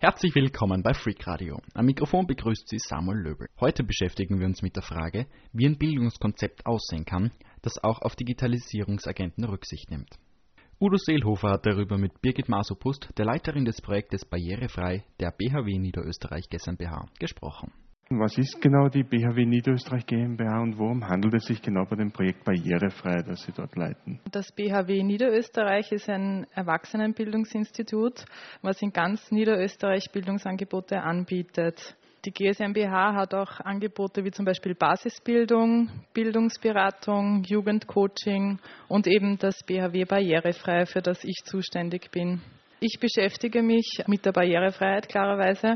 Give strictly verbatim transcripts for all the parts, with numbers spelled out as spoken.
Herzlich willkommen bei Freak Radio. Am Mikrofon begrüßt Sie Samuel Löbel. Heute beschäftigen wir uns mit der Frage, wie ein Bildungskonzept aussehen kann, das auch auf Digitalisierungsagenten Rücksicht nimmt. Udo Seelhofer hat darüber mit Birgit Masopust, der Leiterin des Projektes Barrierefrei der B H W Niederösterreich GmbH, gesprochen. Was ist genau die B H W Niederösterreich GmbH und worum handelt es sich genau bei dem Projekt Barrierefrei, das Sie dort leiten? Das B H W Niederösterreich ist ein Erwachsenenbildungsinstitut, was in ganz Niederösterreich Bildungsangebote anbietet. Die G S M B H hat auch Angebote wie zum Beispiel Basisbildung, Bildungsberatung, Jugendcoaching und eben das B H W Barrierefrei, für das ich zuständig bin. Ich beschäftige mich mit der Barrierefreiheit klarerweise.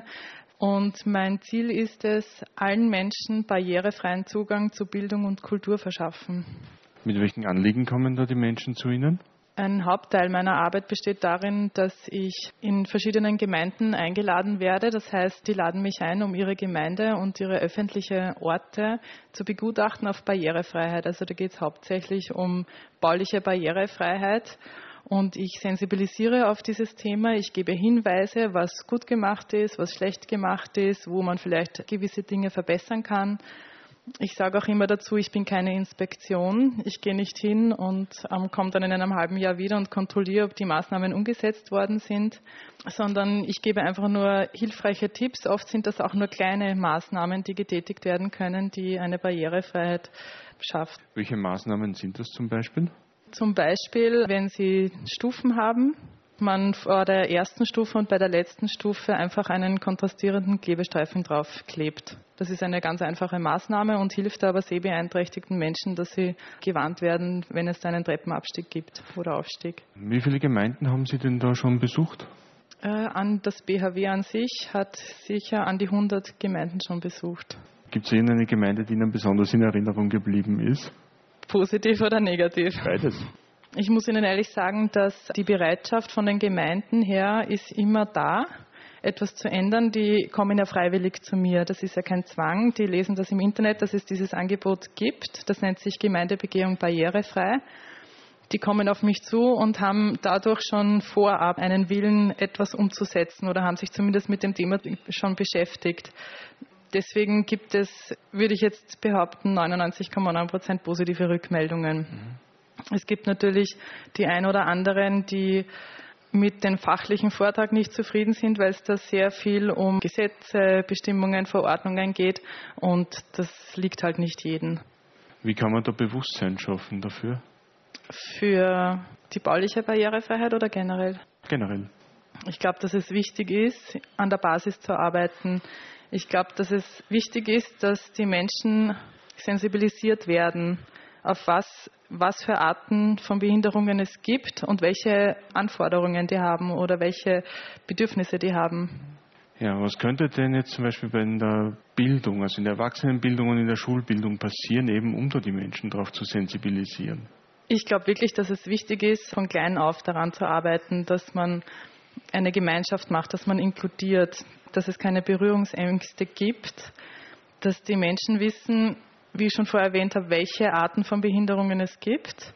Und mein Ziel ist es, allen Menschen barrierefreien Zugang zu Bildung und Kultur verschaffen. Mit welchen Anliegen kommen da die Menschen zu Ihnen? Ein Hauptteil meiner Arbeit besteht darin, dass ich in verschiedenen Gemeinden eingeladen werde. Das heißt, die laden mich ein, um ihre Gemeinde und ihre öffentlichen Orte zu begutachten auf Barrierefreiheit. Also da geht es hauptsächlich um bauliche Barrierefreiheit. Und ich sensibilisiere auf dieses Thema. Ich gebe Hinweise, was gut gemacht ist, was schlecht gemacht ist, wo man vielleicht gewisse Dinge verbessern kann. Ich sage auch immer dazu, ich bin keine Inspektion. Ich gehe nicht hin und ähm, komme dann in einem halben Jahr wieder und kontrolliere, ob die Maßnahmen umgesetzt worden sind, sondern ich gebe einfach nur hilfreiche Tipps. Oft sind das auch nur kleine Maßnahmen, die getätigt werden können, die eine Barrierefreiheit schafft. Welche Maßnahmen sind das zum Beispiel? Zum Beispiel, wenn Sie Stufen haben, man vor der ersten Stufe und bei der letzten Stufe einfach einen kontrastierenden Klebestreifen draufklebt. Das ist eine ganz einfache Maßnahme und hilft aber sehbeeinträchtigten Menschen, dass sie gewarnt werden, wenn es einen Treppenabstieg gibt oder Aufstieg. Wie viele Gemeinden haben Sie denn da schon besucht? Äh, an das B H W an sich hat sicher an die hundert Gemeinden schon besucht. Gibt es irgendeine Gemeinde, die Ihnen besonders in Erinnerung geblieben ist? Positiv oder negativ? Beides. Ich muss Ihnen ehrlich sagen, dass die Bereitschaft von den Gemeinden her ist immer da, etwas zu ändern. Die kommen ja freiwillig zu mir. Das ist ja kein Zwang. Die lesen das im Internet, dass es dieses Angebot gibt. Das nennt sich Gemeindebegehung barrierefrei. Die kommen auf mich zu und haben dadurch schon vorab einen Willen, etwas umzusetzen oder haben sich zumindest mit dem Thema schon beschäftigt. Deswegen gibt es, würde ich jetzt behaupten, neunundneunzig Komma neun Prozent positive Rückmeldungen. Mhm. Es gibt natürlich die ein oder anderen, die mit dem fachlichen Vortrag nicht zufrieden sind, weil es da sehr viel um Gesetze, Bestimmungen, Verordnungen geht und das liegt halt nicht jedem. Wie kann man da Bewusstsein schaffen dafür? Für die bauliche Barrierefreiheit oder generell? Generell. Ich glaube, dass es wichtig ist, an der Basis zu arbeiten. Ich glaube, dass es wichtig ist, dass die Menschen sensibilisiert werden, auf was, was für Arten von Behinderungen es gibt und welche Anforderungen die haben oder welche Bedürfnisse die haben. Ja, was könnte denn jetzt zum Beispiel in der Bildung, also in der Erwachsenenbildung und in der Schulbildung passieren, eben um da die Menschen darauf zu sensibilisieren? Ich glaube wirklich, dass es wichtig ist, von klein auf daran zu arbeiten, dass man eine Gemeinschaft macht, dass man inkludiert, dass es keine Berührungsängste gibt, dass die Menschen wissen, wie ich schon vorher erwähnt habe, welche Arten von Behinderungen es gibt.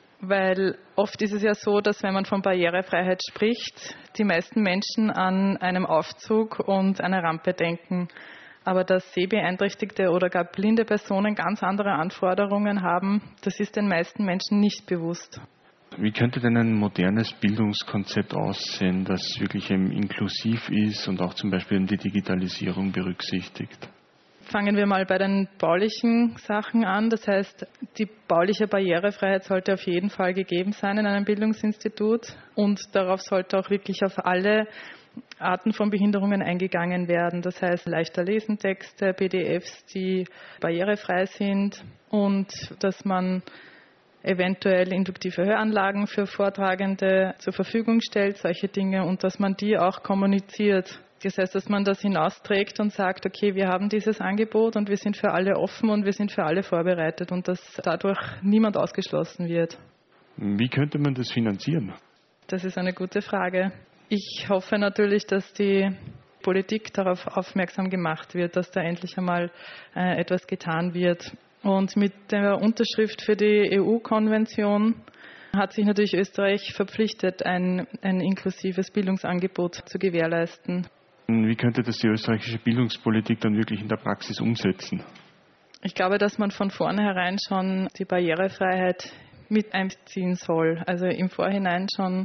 Weil oft ist es ja so, dass wenn man von Barrierefreiheit spricht, die meisten Menschen an einem Aufzug und eine Rampe denken. Aber dass sehbeeinträchtigte oder gar blinde Personen ganz andere Anforderungen haben, das ist den meisten Menschen nicht bewusst. Wie könnte denn ein modernes Bildungskonzept aussehen, das wirklich inklusiv ist und auch zum Beispiel die Digitalisierung berücksichtigt? Fangen wir mal bei den baulichen Sachen an. Das heißt, die bauliche Barrierefreiheit sollte auf jeden Fall gegeben sein in einem Bildungsinstitut und darauf sollte auch wirklich auf alle Arten von Behinderungen eingegangen werden. Das heißt, leichter Lesentexte, P D Fs, die barrierefrei sind und dass man eventuell induktive Höranlagen für Vortragende zur Verfügung stellt, solche Dinge, und dass man die auch kommuniziert. Das heißt, dass man das hinausträgt und sagt, okay, wir haben dieses Angebot und wir sind für alle offen und wir sind für alle vorbereitet und dass dadurch niemand ausgeschlossen wird. Wie könnte man das finanzieren? Das ist eine gute Frage. Ich hoffe natürlich, dass die Politik darauf aufmerksam gemacht wird, dass da endlich einmal äh, etwas getan wird. Und mit der Unterschrift für die E U-Konvention hat sich natürlich Österreich verpflichtet, ein, ein inklusives Bildungsangebot zu gewährleisten. Wie könnte das die österreichische Bildungspolitik dann wirklich in der Praxis umsetzen? Ich glaube, dass man von vornherein schon die Barrierefreiheit mit einbeziehen soll. Also im Vorhinein schon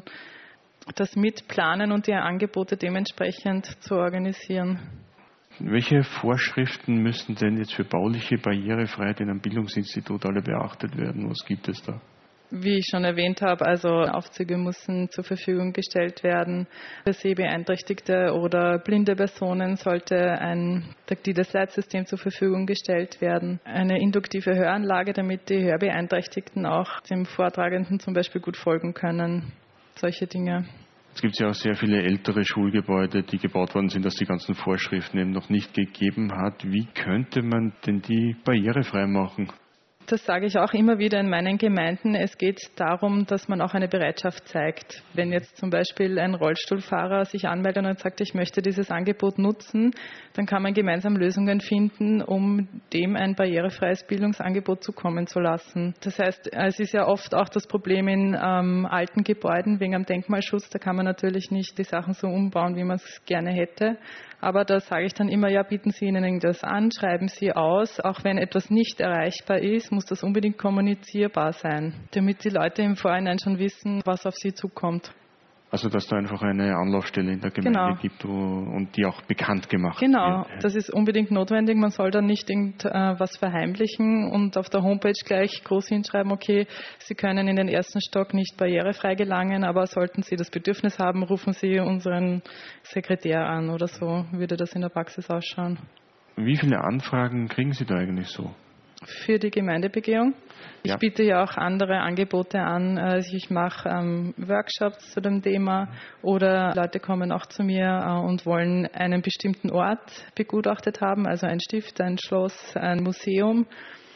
das mitplanen und die Angebote dementsprechend zu organisieren. Welche Vorschriften müssen denn jetzt für bauliche Barrierefreiheit in einem Bildungsinstitut alle beachtet werden? Was gibt es da? Wie ich schon erwähnt habe, also Aufzüge müssen zur Verfügung gestellt werden. Für sehbeeinträchtigte oder blinde Personen sollte ein taktiles Leitsystem zur Verfügung gestellt werden. Eine induktive Höranlage, damit die Hörbeeinträchtigten auch dem Vortragenden zum Beispiel gut folgen können. Solche Dinge. Es gibt ja auch sehr viele ältere Schulgebäude, die gebaut worden sind, dass die ganzen Vorschriften eben noch nicht gegeben hat. Wie könnte man denn die barrierefrei machen? Das sage ich auch immer wieder in meinen Gemeinden. Es geht darum, dass man auch eine Bereitschaft zeigt. Wenn jetzt zum Beispiel ein Rollstuhlfahrer sich anmeldet und sagt, ich möchte dieses Angebot nutzen, dann kann man gemeinsam Lösungen finden, um dem ein barrierefreies Bildungsangebot zukommen zu lassen. Das heißt, es ist ja oft auch das Problem in ähm, alten Gebäuden wegen am Denkmalschutz. Da kann man natürlich nicht die Sachen so umbauen, wie man es gerne hätte. Aber da sage ich dann immer, ja, bieten Sie ihnen das an, schreiben Sie aus. Auch wenn etwas nicht erreichbar ist, muss das unbedingt kommunizierbar sein, damit die Leute im Vorhinein schon wissen, was auf sie zukommt. Also, dass da einfach eine Anlaufstelle in der Gemeinde genau. gibt und die auch bekannt gemacht genau. wird. Genau, das ist unbedingt notwendig. Man soll da nicht irgendwas verheimlichen und auf der Homepage gleich groß hinschreiben, okay, Sie können in den ersten Stock nicht barrierefrei gelangen, aber sollten Sie das Bedürfnis haben, rufen Sie unseren Sekretär an oder so, würde das in der Praxis ausschauen. Wie viele Anfragen kriegen Sie da eigentlich so? Für die Gemeindebegehung. Ich ja. biete ja auch andere Angebote an. Also ich mache ähm, Workshops zu dem Thema oder Leute kommen auch zu mir äh, und wollen einen bestimmten Ort begutachtet haben, also ein Stift, ein Schloss, ein Museum.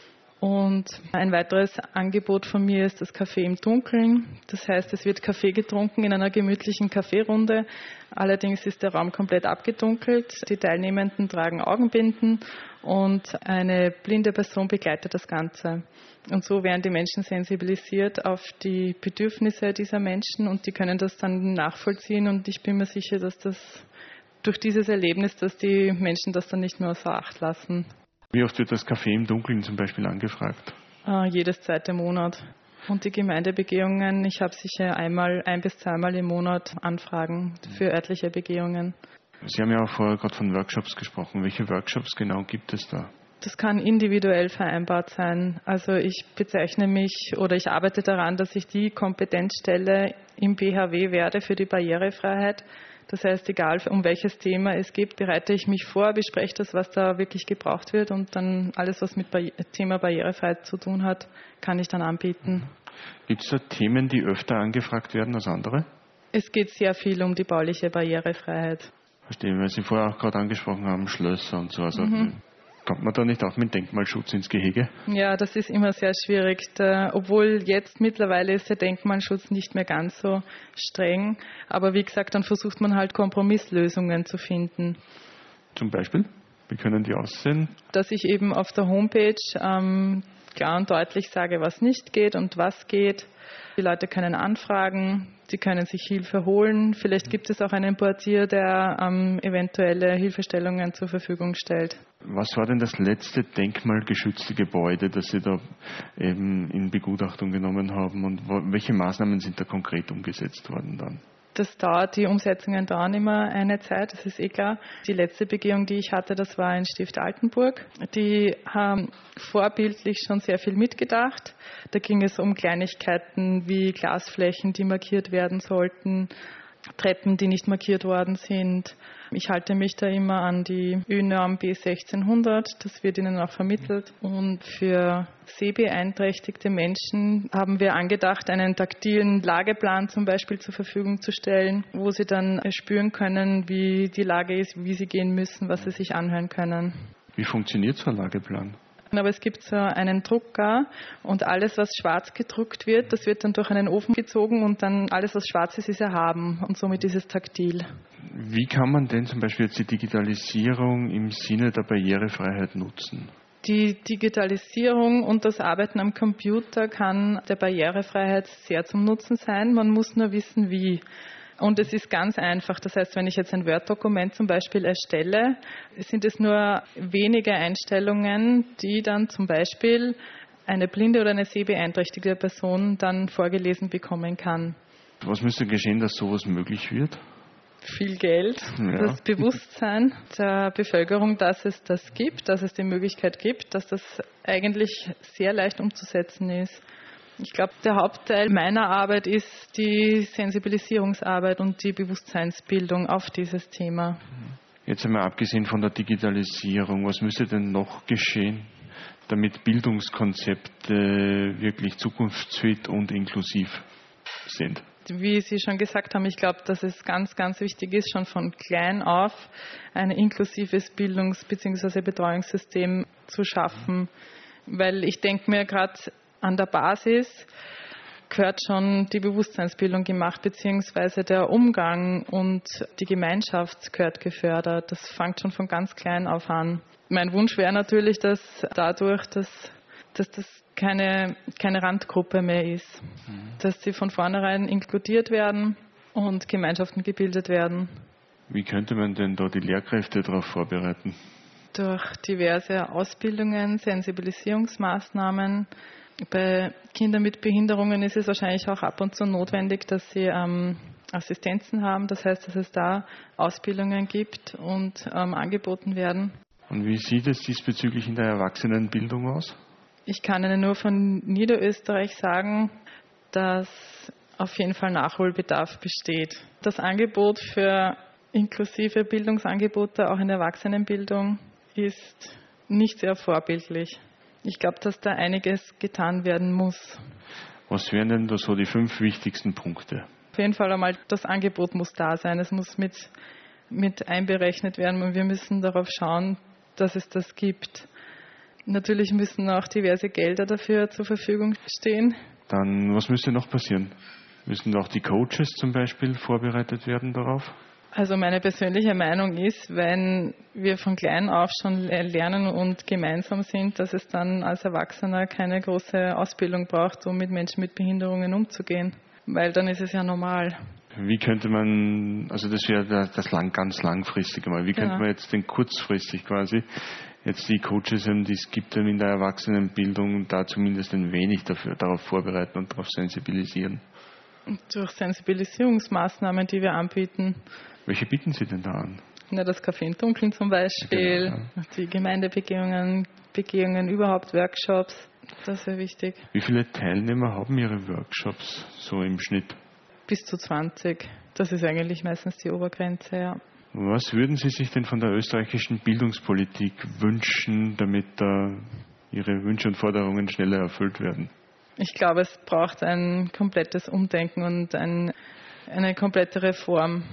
Und ein weiteres Angebot von mir ist das Kaffee im Dunkeln. Das heißt, es wird Kaffee getrunken in einer gemütlichen Kaffeerunde. Allerdings ist der Raum komplett abgedunkelt. Die Teilnehmenden tragen Augenbinden und eine blinde Person begleitet das Ganze. Und so werden die Menschen sensibilisiert auf die Bedürfnisse dieser Menschen und die können das dann nachvollziehen. Und ich bin mir sicher, dass das durch dieses Erlebnis, dass die Menschen das dann nicht mehr außer Acht lassen. Wie oft wird das Kaffee im Dunkeln zum Beispiel angefragt? Äh, jedes zweite Monat. Und die Gemeindebegehungen, ich habe sicher einmal, ein bis zweimal im Monat Anfragen für örtliche Begehungen. Sie haben ja auch vorher gerade von Workshops gesprochen. Welche Workshops genau gibt es da? Das kann individuell vereinbart sein. Also ich bezeichne mich oder ich arbeite daran, dass ich die Kompetenzstelle im B H W werde für die Barrierefreiheit. Das heißt, egal um welches Thema es geht, bereite ich mich vor, bespreche das, was da wirklich gebraucht wird und dann alles, was mit Barri- Thema Barrierefreiheit zu tun hat, kann ich dann anbieten. Gibt es da Themen, die öfter angefragt werden als andere? Es geht sehr viel um die bauliche Barrierefreiheit. Verstehe, weil Sie vorher auch gerade angesprochen haben, Schlösser und so. Also Mhm. kommt man da nicht auch mit Denkmalschutz ins Gehege? Ja, das ist immer sehr schwierig. Da, obwohl jetzt mittlerweile ist der Denkmalschutz nicht mehr ganz so streng. Aber wie gesagt, dann versucht man halt Kompromisslösungen zu finden. Zum Beispiel? Wie können die aussehen? Dass ich eben auf der Homepage ähm, klar und deutlich sage, was nicht geht und was geht. Die Leute können anfragen, sie können sich Hilfe holen. Vielleicht gibt es auch einen Portier, der ähm, eventuelle Hilfestellungen zur Verfügung stellt. Was war denn das letzte denkmalgeschützte Gebäude, das Sie da eben in Begutachtung genommen haben und wo, welche Maßnahmen sind da konkret umgesetzt worden dann? Das dauert, die Umsetzungen dauern immer eine Zeit, das ist eh klar. Die letzte Begehung, die ich hatte, das war in Stift Altenburg. Die haben vorbildlich schon sehr viel mitgedacht. Da ging es um Kleinigkeiten wie Glasflächen, die markiert werden sollten, Treppen, die nicht markiert worden sind. Ich halte mich da immer an die Ö-Norm B sechzehnhundert, das wird ihnen auch vermittelt. Und für sehbeeinträchtigte Menschen haben wir angedacht, einen taktilen Lageplan zum Beispiel zur Verfügung zu stellen, wo sie dann spüren können, wie die Lage ist, wie sie gehen müssen, was sie sich anhören können. Wie funktioniert so ein Lageplan? Aber es gibt so einen Drucker und alles, was schwarz gedruckt wird, das wird dann durch einen Ofen gezogen und dann alles, was schwarz ist, ist erhaben und somit ist es taktil. Wie kann man denn zum Beispiel jetzt die Digitalisierung im Sinne der Barrierefreiheit nutzen? Die Digitalisierung und das Arbeiten am Computer kann der Barrierefreiheit sehr zum Nutzen sein. Man muss nur wissen, wie. Und es ist ganz einfach. Das heißt, wenn ich jetzt ein Word-Dokument zum Beispiel erstelle, sind es nur wenige Einstellungen, die dann zum Beispiel eine blinde oder eine sehbeeinträchtigte Person dann vorgelesen bekommen kann. Was müsste geschehen, dass sowas möglich wird? Viel Geld, ja. Das Bewusstsein der Bevölkerung, dass es das gibt, dass es die Möglichkeit gibt, dass das eigentlich sehr leicht umzusetzen ist. Ich glaube, der Hauptteil meiner Arbeit ist die Sensibilisierungsarbeit und die Bewusstseinsbildung auf dieses Thema. Jetzt einmal abgesehen von der Digitalisierung, was müsste denn noch geschehen, damit Bildungskonzepte wirklich zukunftsfit und inklusiv sind? Wie Sie schon gesagt haben, ich glaube, dass es ganz, ganz wichtig ist, schon von klein auf ein inklusives Bildungs- bzw. Betreuungssystem zu schaffen. Weil ich denke mir, gerade an der Basis gehört schon die Bewusstseinsbildung gemacht, beziehungsweise der Umgang und die Gemeinschaft gehört gefördert. Das fängt schon von ganz klein auf an. Mein Wunsch wäre natürlich, dass dadurch, dass, dass das keine, keine Randgruppe mehr ist, mhm. dass sie von vornherein inkludiert werden und Gemeinschaften gebildet werden. Wie könnte man denn da die Lehrkräfte darauf vorbereiten? Durch diverse Ausbildungen, Sensibilisierungsmaßnahmen. Bei Kindern mit Behinderungen ist es wahrscheinlich auch ab und zu notwendig, dass sie ähm, Assistenzen haben. Das heißt, dass es da Ausbildungen gibt und ähm, angeboten werden. Und wie sieht es diesbezüglich in der Erwachsenenbildung aus? Ich kann Ihnen nur von Niederösterreich sagen, dass auf jeden Fall Nachholbedarf besteht. Das Angebot für inklusive Bildungsangebote auch in der Erwachsenenbildung ist nicht sehr vorbildlich. Ich glaube, dass da einiges getan werden muss. Was wären denn da so die fünf wichtigsten Punkte? Auf jeden Fall einmal, das Angebot muss da sein. Es muss mit, mit einberechnet werden und wir müssen darauf schauen, dass es das gibt. Natürlich müssen auch diverse Gelder dafür zur Verfügung stehen. Dann, was müsste noch passieren? Müssen auch die Coaches zum Beispiel vorbereitet werden darauf? Also meine persönliche Meinung ist, wenn wir von klein auf schon lernen und gemeinsam sind, dass es dann als Erwachsener keine große Ausbildung braucht, um mit Menschen mit Behinderungen umzugehen. Weil dann ist es ja normal. Wie könnte man, also das wäre das lang, ganz langfristige mal, wie könnte ja. man jetzt denn kurzfristig quasi jetzt die Coaches, die es gibt in der Erwachsenenbildung, da zumindest ein wenig dafür, darauf vorbereiten und darauf sensibilisieren? Durch Sensibilisierungsmaßnahmen, die wir anbieten. Welche bieten Sie denn da an? Na, das Café im Dunkeln zum Beispiel, genau, ja. Die Gemeindebegehungen, Begehungen, überhaupt Workshops, das wäre wichtig. Wie viele Teilnehmer haben Ihre Workshops so im Schnitt? Bis zu zwanzig, das ist eigentlich meistens die Obergrenze, ja. Was würden Sie sich denn von der österreichischen Bildungspolitik wünschen, damit da Ihre Wünsche und Forderungen schneller erfüllt werden? Ich glaube, es braucht ein komplettes Umdenken und ein, eine komplette Reform,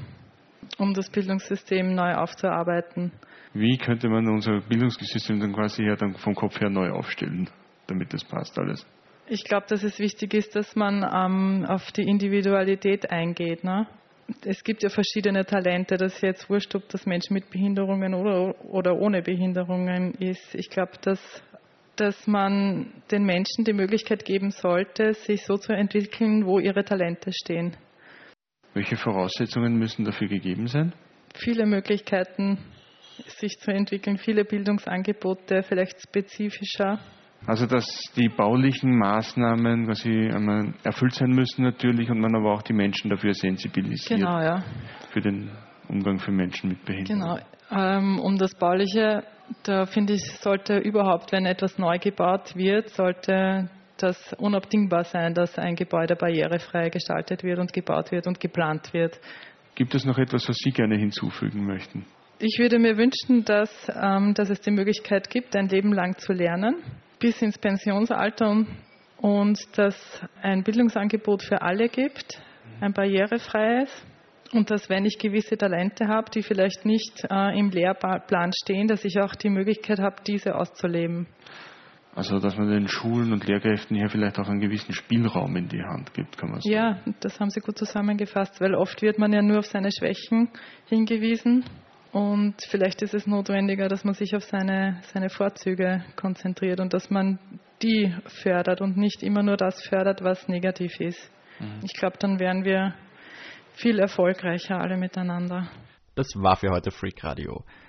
um das Bildungssystem neu aufzuarbeiten. Wie könnte man unser Bildungssystem dann quasi her, dann vom Kopf her neu aufstellen, damit das passt alles? Ich glaube, dass es wichtig ist, dass man ähm, auf die Individualität eingeht. Ne? Es gibt ja verschiedene Talente, das ist jetzt wurscht, ob das Menschen mit Behinderungen oder, oder ohne Behinderungen ist. Ich glaube, dass, dass man den Menschen die Möglichkeit geben sollte, sich so zu entwickeln, wo ihre Talente stehen. Welche Voraussetzungen müssen dafür gegeben sein? Viele Möglichkeiten, sich zu entwickeln, viele Bildungsangebote, vielleicht spezifischer. Also dass die baulichen Maßnahmen quasi einmal erfüllt sein müssen natürlich und man aber auch die Menschen dafür sensibilisiert. Genau, ja. Für den Umgang für Menschen mit Behinderung. Genau. Ähm, um das Bauliche, da finde ich, sollte überhaupt, wenn etwas neu gebaut wird, sollte das unabdingbar sein, dass ein Gebäude barrierefrei gestaltet wird und gebaut wird und geplant wird. Gibt es noch etwas, was Sie gerne hinzufügen möchten? Ich würde mir wünschen, dass, ähm, dass es die Möglichkeit gibt, ein Leben lang zu lernen, bis ins Pensionsalter, und dass ein Bildungsangebot für alle gibt, ein barrierefreies, und dass, wenn ich gewisse Talente habe, die vielleicht nicht äh, im Lehrplan stehen, dass ich auch die Möglichkeit habe, diese auszuleben. Also dass man den Schulen und Lehrkräften hier vielleicht auch einen gewissen Spielraum in die Hand gibt, kann man sagen. Ja, das haben Sie gut zusammengefasst, weil oft wird man ja nur auf seine Schwächen hingewiesen. Und vielleicht ist es notwendiger, dass man sich auf seine, seine Vorzüge konzentriert und dass man die fördert und nicht immer nur das fördert, was negativ ist. Mhm. Ich glaube, dann wären wir viel erfolgreicher alle miteinander. Das war für heute Freak Radio.